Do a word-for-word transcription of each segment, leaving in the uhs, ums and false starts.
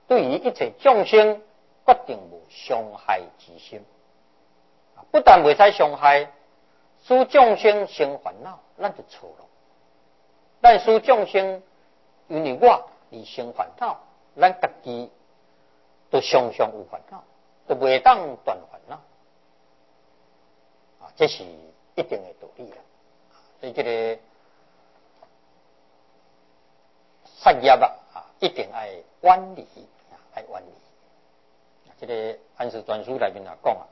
对于一切众生决定无伤害之心，不但袂使伤害，使众生生烦恼，咱就错了。咱使众生因为我而生烦恼，咱家己都常常有烦恼，都袂当断烦恼。啊，这是一定的道理啊。所以这个杀业啊，啊，一定要远离，要远离。这个安世全书内面啊讲啊，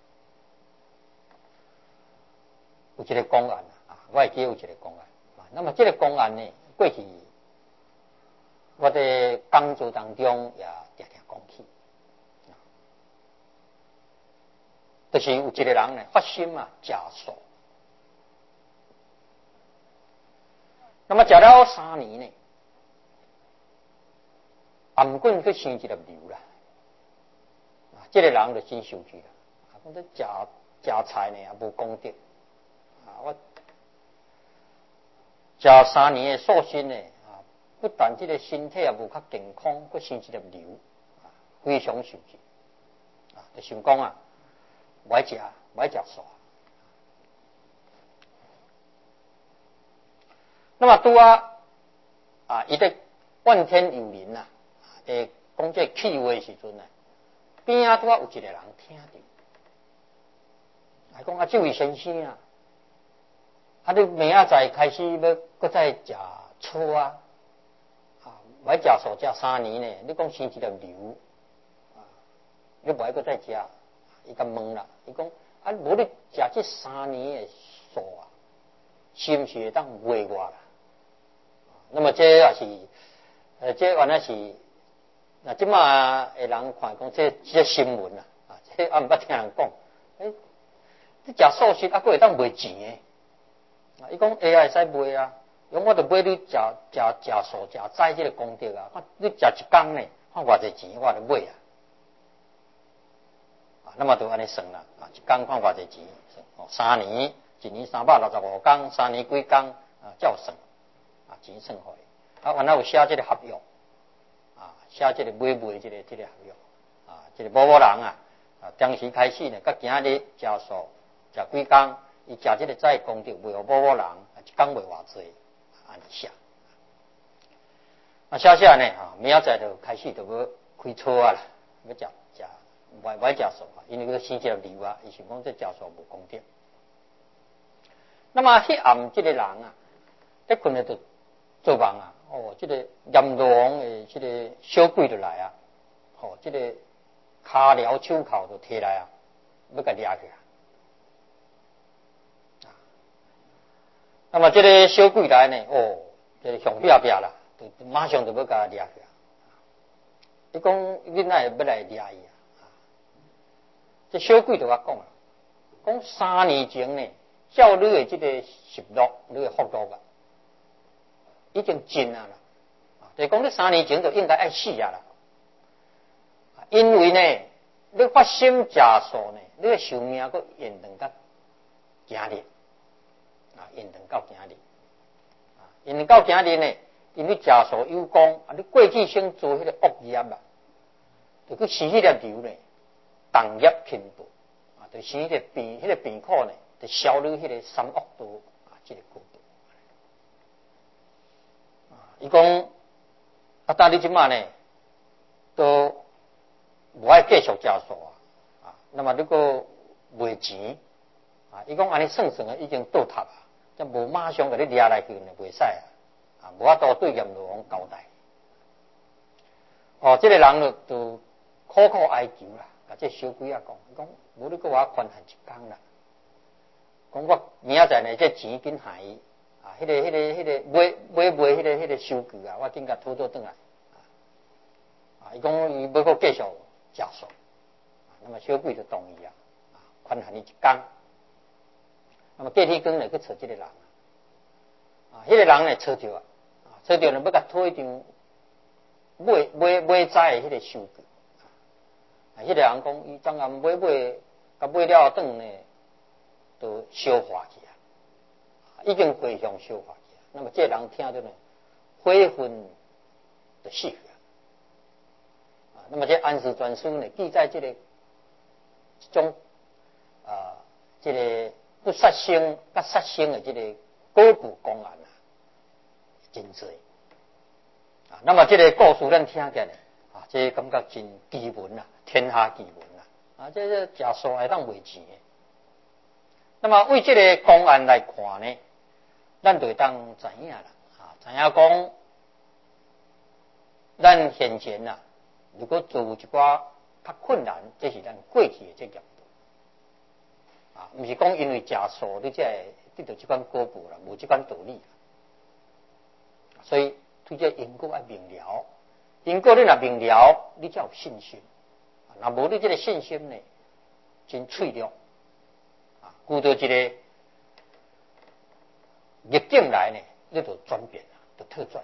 有一个公案啊，我会记有一个公案啊。那么这个公案呢，过去我在讲座当中也常常讲起，就是有一个人呢发心啊食素，那么食了三年呢，颔管去生一粒瘤啦。这个人就真受气啦，讲这食食菜呢也无功德啊！我食三年的素心呢啊，不但这个身体也无较健康，佫生一粒瘤啊，非常受气啊！就想讲啊，唔爱食，唔爱食素。那么拄啊啊，伊在怨天尤人啊，在讲这气话时阵呢。边仔拄啊有一个人听到，还讲啊，这位先生啊，啊你明仔载开始要搁再食醋啊，啊，买食素食三年呢，你讲生一粒瘤啊，你不爱搁再食，伊甲问啦，伊讲啊，无你食这三年的素啊，是不是会当卖我啦？那么这也是，呃，这原来是。那即马诶人看讲这这新闻啊，啊，这啊毋捌听人讲，诶、欸，你食素食啊，佫会当卖钱诶，啊，伊讲会啊会使卖啊，讲我著买你食食食素食斋即个功德啊，看你食一工呢，看偌济钱我著买啊，啊，那么就安尼算啦，啊，一工看偌济钱，哦，三年，一年三百六十五工，三年几工啊，才有算，啊，钱算互伊，啊，原来有写即个合约。啊，写这个买卖这个这个合约啊，这个某某人啊，啊，当时开始呢，甲今日食素食几工，伊食这个斋功德，卖互某某人，一工卖偌济，安尼写。啊，写写呢，啊，明仔载就开始就要开车啊啦，要食食，袂袂食素啊，因为佢生一粒瘤啊，伊想讲这食素无功德。那么迄暗这个人啊，一困咧就做梦啊。哦，这个阎罗王诶，这个小鬼就来啊！哦，这个骹镣手铐就摕来啊，要甲抓起啊！那么这个小鬼来呢，哦，这个向壁壁啦，就马上就要甲抓起啊！伊讲囡仔要来抓伊啊！这小鬼就甲讲啊，讲三年前呢，照你诶这个习俗，你诶福禄啊。已经尽啊啦，就是讲你三年前就应该爱死啊啦，因为呢，你发心食素呢，你的寿命佫延长到今日，啊，延长到今日，啊，延长到今日呢，因为食素有功，啊，你过去先做迄个恶业啊，就去生迄粒瘤呢，重业轻报，啊，就生迄个病，迄个病苦呢，就消你迄个三恶道啊，这个果报。伊讲啊，但你即马呢，都无爱继续食素啊，啊，那么你个卖钱啊，伊讲安尼算算啊，已经倒塌啊，则无马上甲你抓来去呢，袂使啊，啊，无法度对阎罗王交代。哦，这个人就苦苦哀求啦，甲这小鬼啊讲，讲无你给我宽限一工啦，讲我明仔载呢，这钱紧还伊。啊，迄、那个、迄、那个、迄、那个买买卖迄个、迄个收据啊，我紧甲讨做转来。啊，伊讲伊要搁继续食素，那么小鬼就同意啊，啊，宽限伊一工。那么隔天更来去找这个人啊，啊，迄、那个人呢找着啊，啊，找着呢要甲讨一张买买买斋的迄个收据。啊，迄、那个人讲，伊昨暗买买，甲买了转呢，都消化去。已经回向修法去，那么这人听到呢，悔恨就死去了。 那么这安史专书呢，记载这个这种啊，这个不杀生、甲杀生的这个果报公案啊，真多啊。那么这个故事咱听起来啊，这感觉真奇闻啊，天下奇闻啊！啊，这个假素还当卖钱的。那么为这个公案来看呢，咱就当知影啦，啊，知影讲，咱现前啊，如果做一寡较困难，这是咱过去的这业道，啊，不是讲因为食素你才会得到这款果报啦，无这款道理。所以对这因果要明了，因果你若明了，你才有信心。若无你这个信心呢，真脆弱。啊，遇到这个逆境来呢，你就转变了，就特转。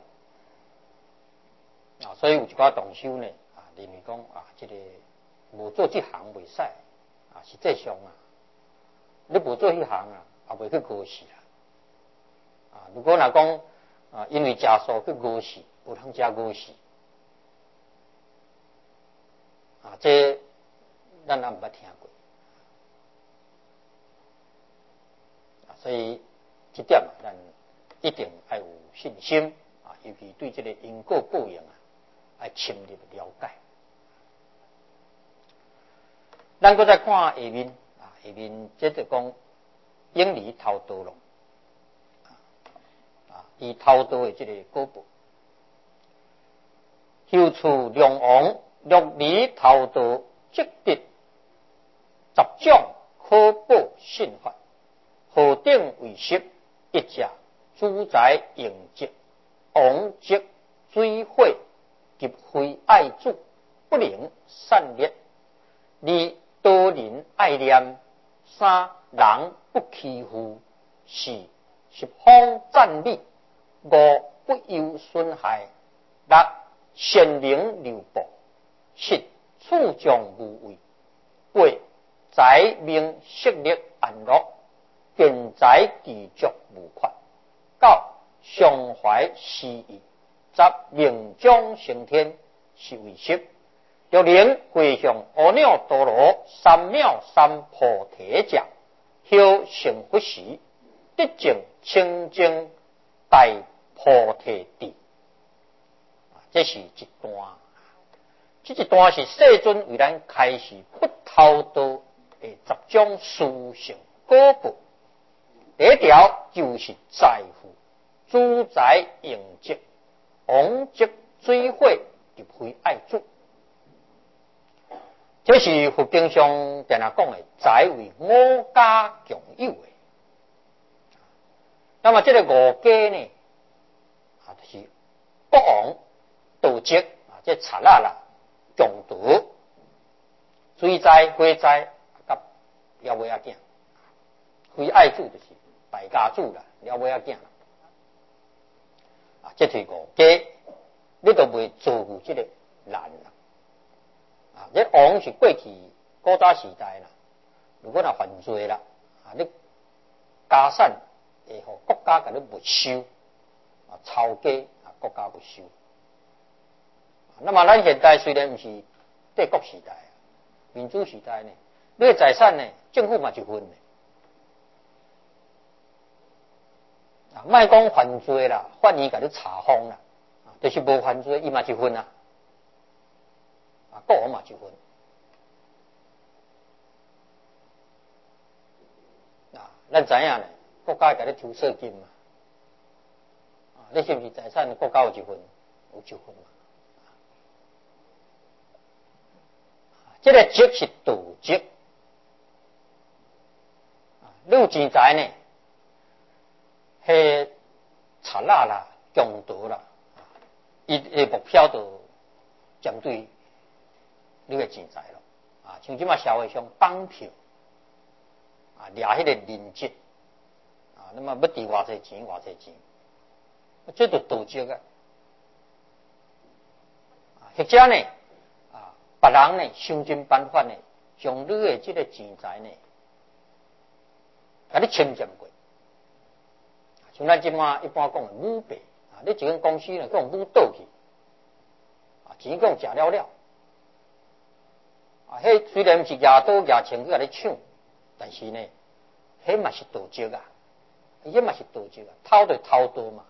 啊，所以有一寡同修呢，啊，认为讲啊，这个无做这行袂使，啊，实际上啊，你无做迄行啊，也袂去过世啦。啊，如果若讲啊，因为食素去过世，有通食过世，啊，这咱也毋捌听过。啊，所以这点啊，咱一定要有信心啊，尤其对这个因果报应啊。来深入了解。咱搁再看下面啊，下面接着讲永离偷盗咯，啊，以偷盗的这个果报，修处良王略离偷盗，积得十种可报信法，何等为实？一者主宰应节，王即追悔。及非爱主，不能善劣；二多人爱念，三人不欺负；四十方赞美；五不忧损害；六贤明流布；七处将无畏；八财命色力安乐；见财继续无缺；九常怀私意。十命中升天是为实，六零回向阿耨多罗三藐三菩提者，修成佛时，得证清净大菩提地。这是一段，这一段是世尊为咱开示不偷盗的十种殊胜果报。第一条就是财富、主宰应节。王即追悔，就非爱主。这是佛经上定常讲的，财为五家共有的。那么这个五家呢，啊，就是国王、盗贼啊，这贼啦啦、强盗、水灾、火灾，甲了尾仔囝，非爱主就是败家主啦，了尾仔囝。啊，这是五家，你都袂做有这个难啦。啊，这王是过去古早时代啦，如果若犯罪啦，啊，你家产会互国家甲你没收，啊，抄家啊，国家没收。那么咱现在虽然不是帝国时代、民主时代呢，你的财产呢，政府嘛一分的。啊，莫讲犯罪啦，法院甲你查封啦，啊，就是无犯罪，伊嘛一分啊，啊，国王嘛一分。啊，咱知影咧，国家甲你抽税金嘛，啊，你是不是财产国家有一分，有一分嘛？啊，这个积是盗积，啊，你有钱财呢？迄贼啦啦、强盗啦，伊的目标就针对你的钱财咯。啊，像即马社会上绑票，啊，掠迄个人质，啊，那么要挃偌济钱，偌济钱，这就盗窃啊。或者呢，啊，别人呢想尽办法呢，将你的这个钱财呢，甲你侵占过。像咱即马一般讲的舞弊啊，你一间公司呢，讲舞倒去，啊，钱讲食了了， 啊，迄虽然是牙刀牙枪去甲你抢，但是呢，迄嘛是盗贼啊，迄嘛是盗贼啊，偷就偷盗嘛。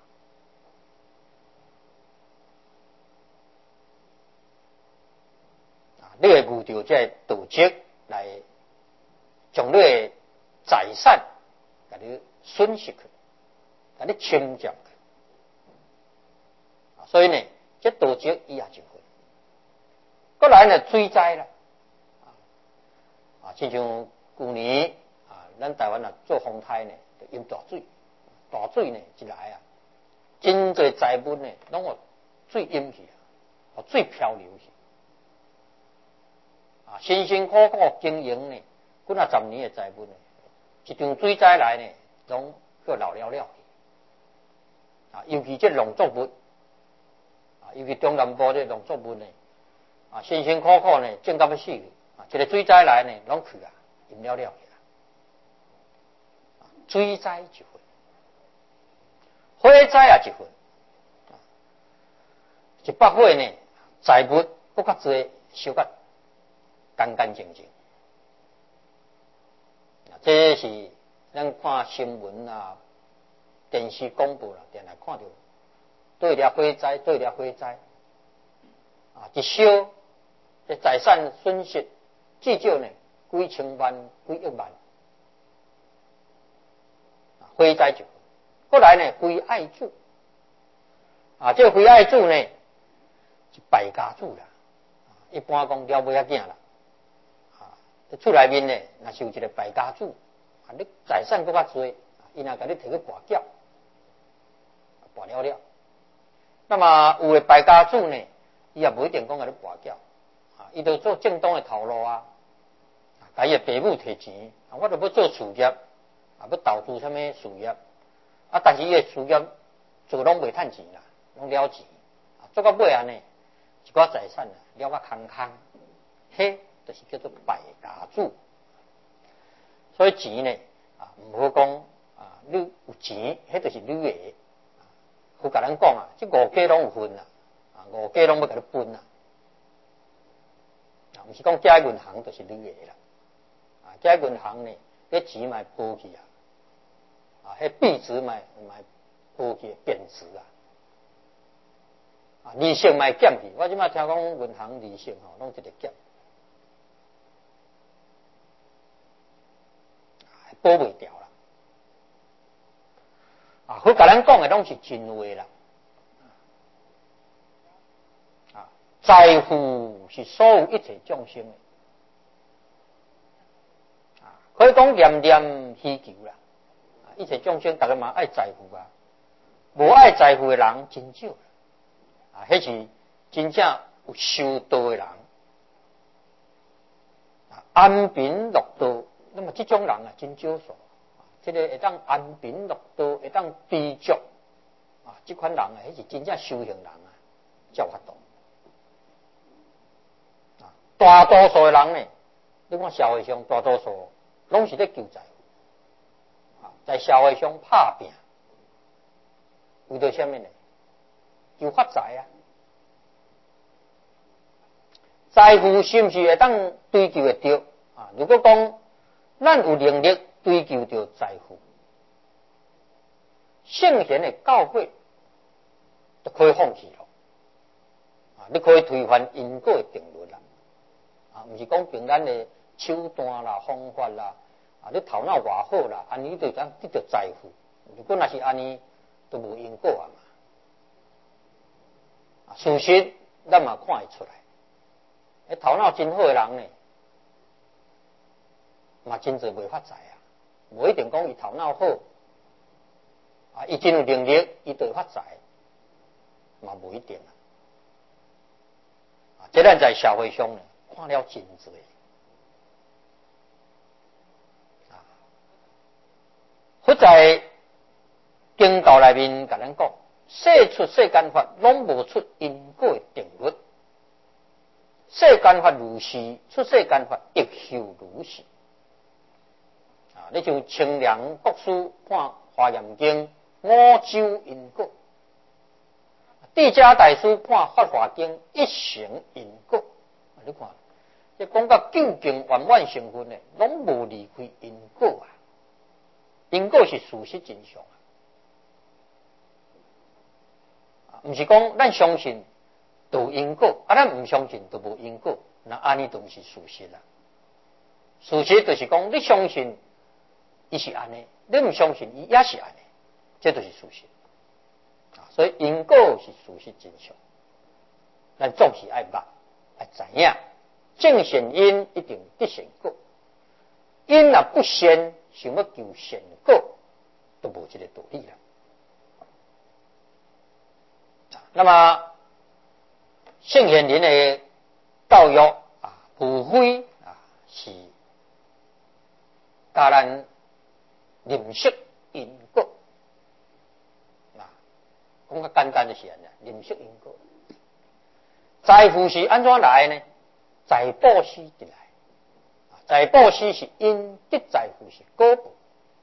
啊，你会遇到这盗贼来将你的财产甲你损失去，甲你侵占去。啊，所以呢，这盗贼伊也一份。过来呢，水灾啦。啊，亲像旧年啊，咱台湾啊做风台呢，就淹大水，大水呢一来啊，真侪财物呢，拢互水淹去啊，互水漂流去。啊，辛辛苦苦经营呢，几啊十年的财物呢，一场水灾来呢，拢去老了了去。啊，尤其这农作物，啊，尤其中南部这农作物呢，啊，辛辛苦苦呢，种到要死去。啊，一个水灾来呢，拢去啊，淹了了去啊。水灾一份，火灾也一份。啊，一百火呢，财物搁较侪，烧甲干干净净。啊，这是咱看新闻啊、电视广播啦，电来看到对了火灾，对了火灾，啊，一烧，这财产损失。至少呢，几千万、几亿万，火灾就，过来呢，非爱主，啊，这非爱主呢，是败家主啦，一般讲了尾仔囝啦，啊，厝内面呢，若是有一个败家主，啊，你财产搁较多，伊若甲你摕去跋缴，跋了了，那么有的败家主呢，伊也无一定讲甲你跋缴，啊，伊都做正当的头路啊。甲伊个爸母摕钱，啊，我著要做事业，啊，要投资啥物事业，啊，但是伊个事业做拢袂趁钱啦，拢了钱，啊，做到尾安尼，一寡财产啊，了甲空空，迄就是叫做败家主。所以钱呢，啊，毋好讲啊，你有钱，迄就是你个。好甲咱讲啊，即五家拢有份啊，啊，五家拢要甲你分啊，啊，毋是讲借银行就是你个啦。啊，这银行呢，迄钱嘛保去啊，啊，迄币值嘛嘛保去贬值啊，啊，利息嘛减去。我即马听讲银行利息吼，拢一直减，保袂掉啦。啊，佢甲咱讲的拢是真话啦。啊，财富是所有一切众生的。可以讲念念希求啦，一切众生大家嘛爱财富啊，无爱财富的人真少，啊，迄是真正有修道的人，啊，安贫乐道，那么这种人啊真少数，这个会当安贫乐道，会当知足，啊，这款人啊，迄是真正修行人啊，才有法度。啊，大多数的人呢，你看社会上大多数。拢是咧求财富，啊，在社会上拍拼，为着什么呢？求发财啊！财富是毋是会当追求会到？啊，如果讲咱有能力追求到财富，圣贤的教诲就可以放弃咯。啊，你可以推翻因果的定律啦。啊，毋是讲凭咱的手段啦、方法啦，啊，你头脑偌好啦，安尼就当得到财富。如果若是安尼，都无因果啊嘛。事实咱嘛看会出来，迄头脑真好的人呢，嘛真侪袂发财啊。无一定讲伊头脑好，啊，伊真有能力，伊就会发财，嘛无一定啊。啊，这咱在社会上呢，看了真侪。佛在经道内面甲咱讲，世出世间法，拢无出因果的定律。世间法如是，出世间法亦修如是。啊，你像清凉国师看《华严经》五洲因果，地家大师看《法华经》一成因果。啊，你看即讲到究竟圆满成分呢，拢无离开因果啊。因果是事实真相啊，毋是讲咱相信有因果，啊咱毋相信就无因果，那安尼都毋是事实啦。事实就是讲，你相信伊是安尼，你毋相信伊也是安尼，这就是事实啊。所以因果是事实真相，咱总是爱捌爱知影，正善因一定得善果，因若不善，想要求善果，都无这个道理啦。那么圣贤人的教育啊，无非啊是教咱认识因果啊，讲较简单就是安尼，认识因果。财富是安怎来呢？财布施得来，财布施是因，得财富是果报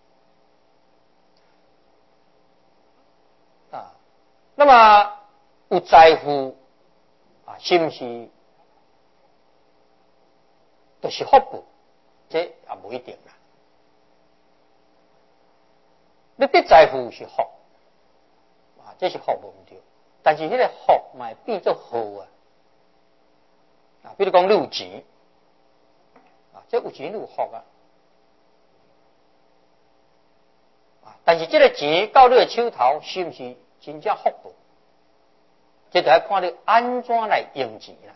啊。那么有财富啊，是不是就是福报？这也不一定啦。你得财富是福啊，这是福无毋对，但是迄个福嘛变做好啊。啊，比如讲你有钱啊，这有钱你有福啊。啊，但是这个钱到你的手头，是不是真正福报？这就要看你安怎来用钱啦。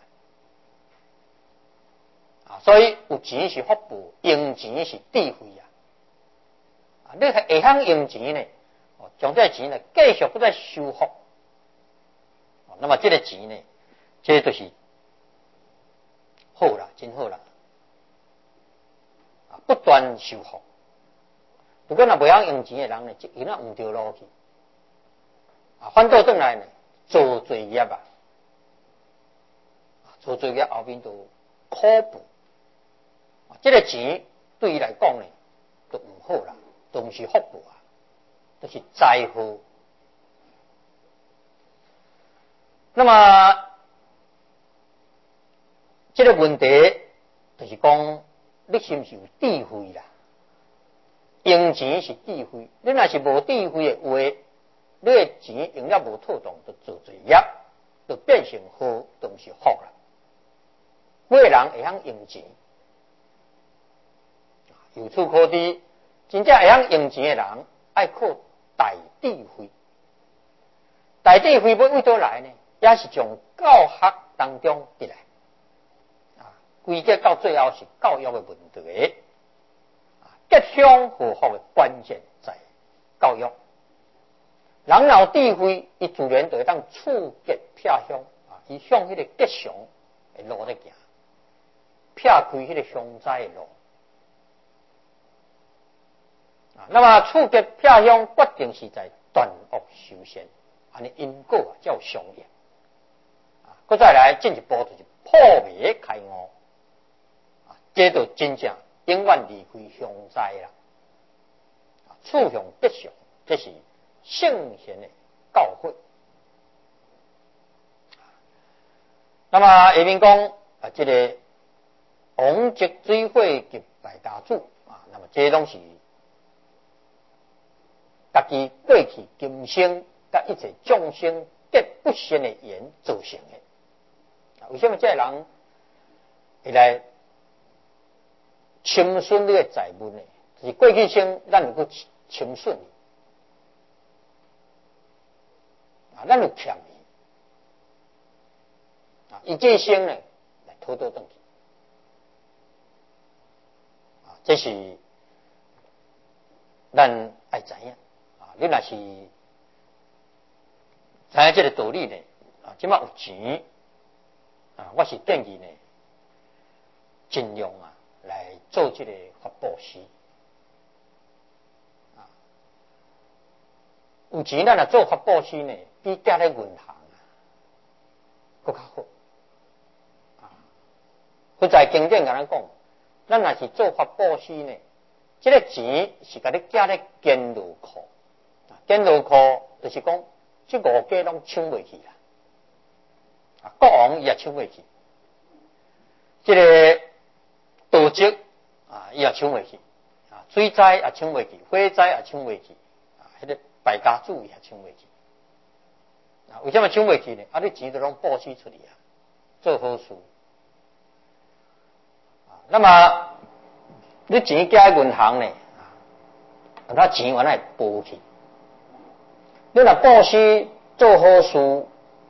啊，所以有钱是福报，用钱是智慧啊。啊，你会晓用钱呢？哦，将这钱呢继续不再修福。哦，那么这个钱呢，这就是好啦，真好啦。啊，不断修福。如果若袂晓用钱的人呢，就伊那毋对路去。啊，反倒转来呢，做罪业啊，做罪业后面就苦报。啊，这个钱对伊来讲呢，都毋好啦，都毋是福报啊，都是灾祸。那么这个问题就是讲，你是毋是有智慧啦？用钱是智慧，你若是无智慧的话，你的钱用了无妥当，就做罪业，就变成祸，都毋是福啦。每个人会晓用钱，由此可知，真正会晓用钱的人，爱靠大智慧。大智慧要为倒来呢？也是从教学当中得来。归结到最后是教育的问题，吉祥和福的关键在教育。人脑智慧，伊自然就会当触吉撇凶啊，伊向迄个吉祥的路在行，撇开迄个凶灾的路啊。那么触吉撇凶，决定是在断恶修善，安尼因果啊叫相应啊。搁再来进一步就是破灭开悟。这就真正永远离开凶灾啦，处向吉祥，这是圣贤的教诲。那么下面讲啊，这个王极水火及大家主啊，那么这些东西，家己过去今生甲一切众生结不善的缘造成的。为什么这人会来侵损你的财物呢？就是过去生咱有去侵损啊，咱有欠伊啊，伊这生呢来偷偷转去啊，这是咱爱知影啊。你若是知影这个道理呢啊，即马有钱啊，我是建议呢，尽量啊。来做这个法布施啊，有钱咱啊做法布施呢，比加咧银行啊，更较好啊。佢在经典甲咱讲，咱若是做法布施呢，这个钱是甲你加咧坚牢库啊，坚牢库就是讲，这五家拢抢袂去啦，啊，国王也抢袂去，这个。 积啊，伊也抢袂去啊，水灾也抢袂去，火灾也抢袂去啊，迄个败家子也抢袂去啊。为什么抢袂去呢？啊，你钱都拢布施出去啊，做好事啊。那么你钱寄喺银行呢，啊，他钱原来补去。你若布施做好事，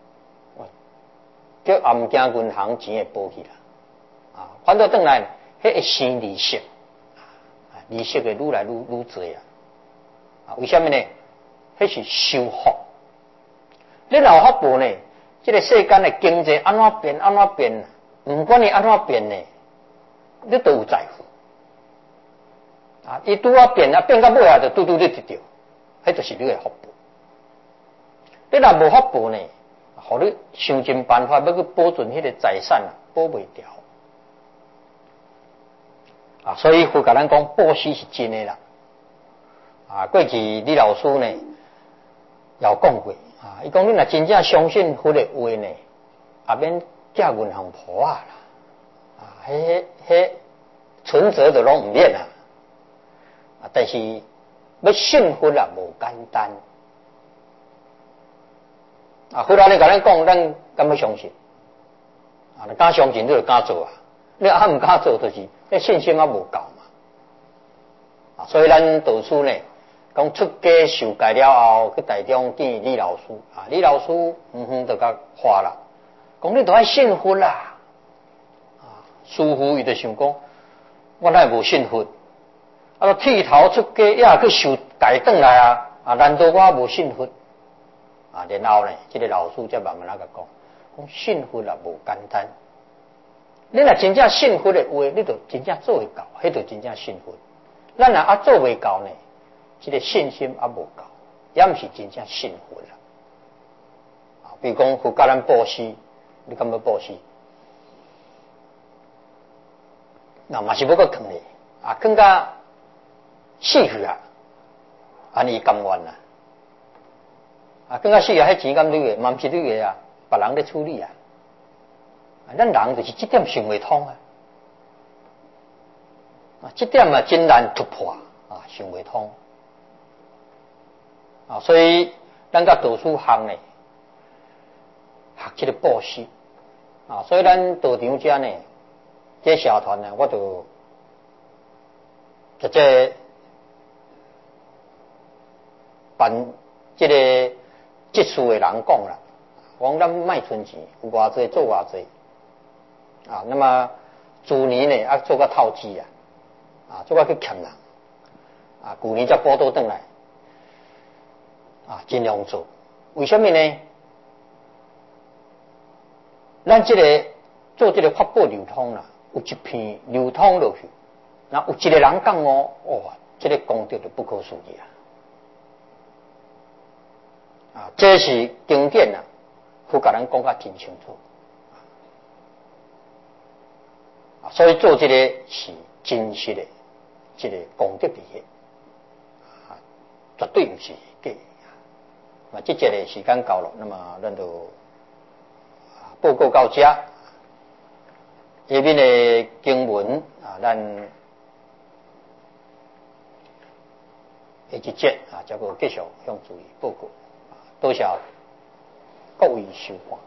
叫暗惊银行钱会补去啦。啊，反倒转来，迄会生利息，啊，利息会愈来愈愈多啊。啊，为什么呢？迄是修福。你若有福报呢，这个世间的经济安怎变安怎变，唔管你安怎变呢，你都有在乎。啊，伊拄啊变啊变到尾啊，就拄拄你得到，迄就是你的福报。你若无福报呢，互你想尽办法要去保存迄个财产啊，保袂掉。啊，所以佛甲咱讲布施是真的啦。啊，过去李老师呢也有讲过啊，伊讲你若真正相信佛的话呢，也免寄银行铺啊啦，啊，迄迄存折就拢唔免啦。啊，但是要信佛啊，无简单。啊，佛安尼甲咱讲，咱敢要相信？啊，你敢相信你就敢做啊，你啊唔敢做，就是你信心啊无够嘛。啊，所以咱道师呢，讲出家受戒了后，去台中见李老师啊，李老师嗯哼就甲话啦，讲你都爱信佛啦。啊，师父伊就想讲，我乃无信佛，啊，剃头出家也去受戒转来啊，啊，难道我无信佛？啊，然后呢，这个老师才慢慢那个讲，讲信佛啊无简单。你若真正信佛的话，你就真正做会到，迄就真正信佛。咱若啊做未到呢，这个信心啊无够，也毋是真正信佛啦。啊，比如讲佛教咱布施，你敢要布施？那嘛是要搁坑咧，啊，更加死去啊，安尼甘愿啦。啊，更加死啊！迄钱敢你个，嘛毋是你个啊，别人咧处理啊。啊，咱人就是这点想袂通啊。啊，这点啊真难突破啊，想袂通。啊，所以咱甲道书学呢，学这个布施啊，所以咱道场遮呢，这社团呢，我就直接办这个。这事的人讲啦，讲咱卖存钱，有偌济做偌济啊。那么去年呢，啊做个透支啊，啊做个去欠人啊，去年才报倒转来啊，尽量做。为什么呢？咱这个做这个法宝流通啦，有一片流通落去，那有一个人讲哦，哦，这个功德就不可思议啊。啊，这是经典啊，佛甲咱讲甲真清楚啊，所以做这个是真实的，这个功德利益啊，绝对不是假啊。这节的时间到了，那么咱就报告到这，下面的经文啊，咱下一节啊，再个继续向注意报告。多谢各位收看。